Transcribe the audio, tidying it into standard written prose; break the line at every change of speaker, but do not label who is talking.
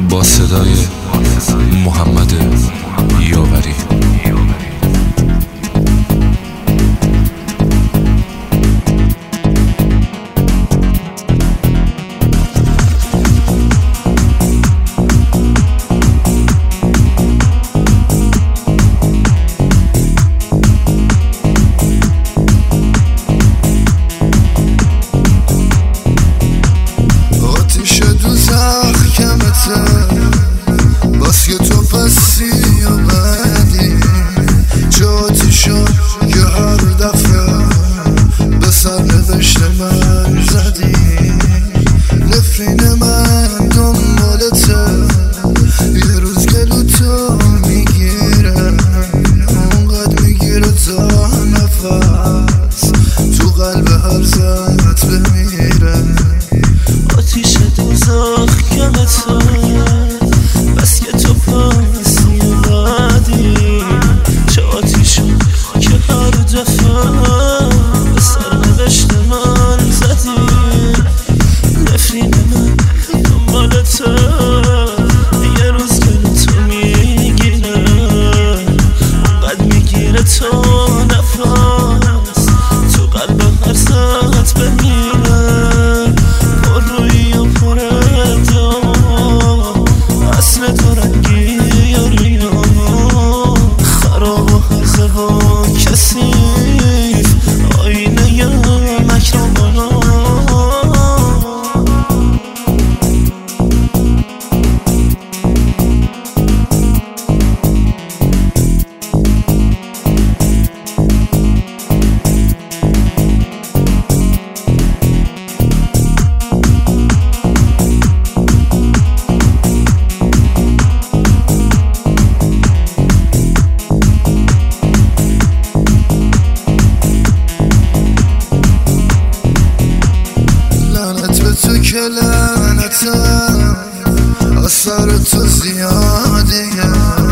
با صدای محمد یاوری.
باز که تو پسی اومدی جاتیشو که هر دفعه به سر نوشته من زدی. نفرین من دنبالته یه روز گلو تو میگیره، اونقدر میگیره تا نفس تو قلب هر زنت بمیره. آتیش دوزخ کمته بس که تو پاسی اومدی چه آتیشو که هر دفعه به سر نوشته من زدی. نفرین من دنبالته یه روز گلو تو میگیره، اونقدر میگیره تا نفس تو قلب هر زنت بمیره. پر روی و پر اصل تو رنگی یاریا خراب و حرزه و کسیف آینه ی مکرمانا. تو که لعنتم اثر تو زیادیه،